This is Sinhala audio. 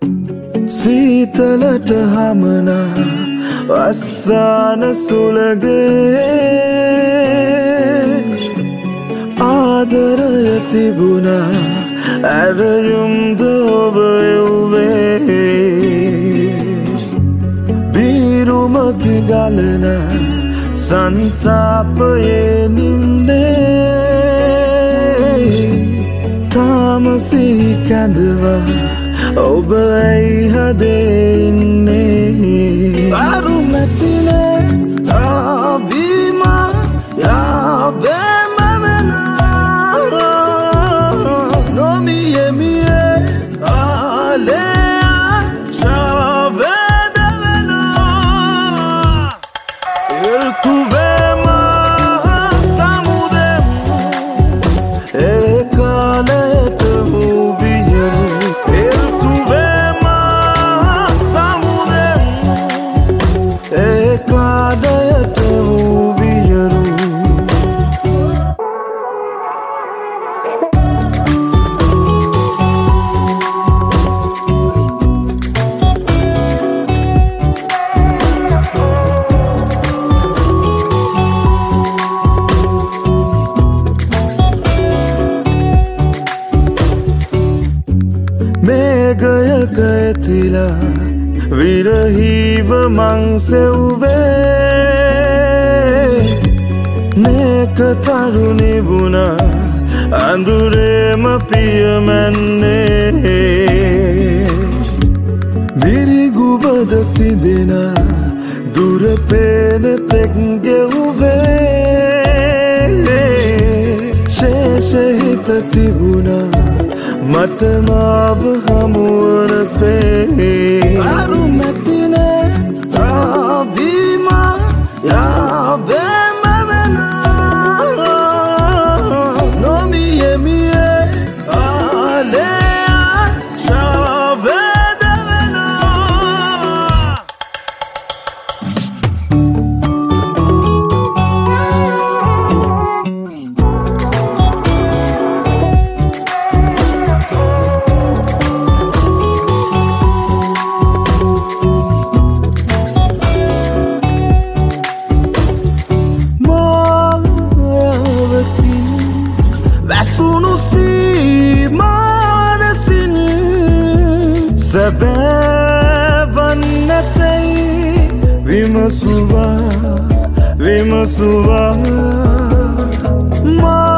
සීතලට හමනා අස්සාන සුළගේ ආදරය තිබුණා ඇරයුම්ද ඔබ එව්වේ බීරුමකි ගලන සන්තාපයේ නිම්නේ තාමසී කැඳවා ඔබ ඇයි හදේ ඉන්නේ අරුමැතිනේ ආවීම යාබේම වෙනා නොමියමියේ ආලේ ශාවේද වෙනා ඉල්තුවේම සමුදෙම් ඒකාලයට මුවියරු මේඝයක ඇතිලා විරහීව මං සෙව්වේ මේක තරුණි වුණා අඳුරේම පියමැන්නේ මිරිගුවද සිදෙනා දුර පේන තෙක් ගෙව්වේ ශේෂහිත තිබුණා මට මාව හමුවනසේ අරුමැතිනේ ආවීම යාබේම වෙනා නොමියමියේ ආලේ ශාවේද වෙනා සැබෑවන්නතයි විමසුවා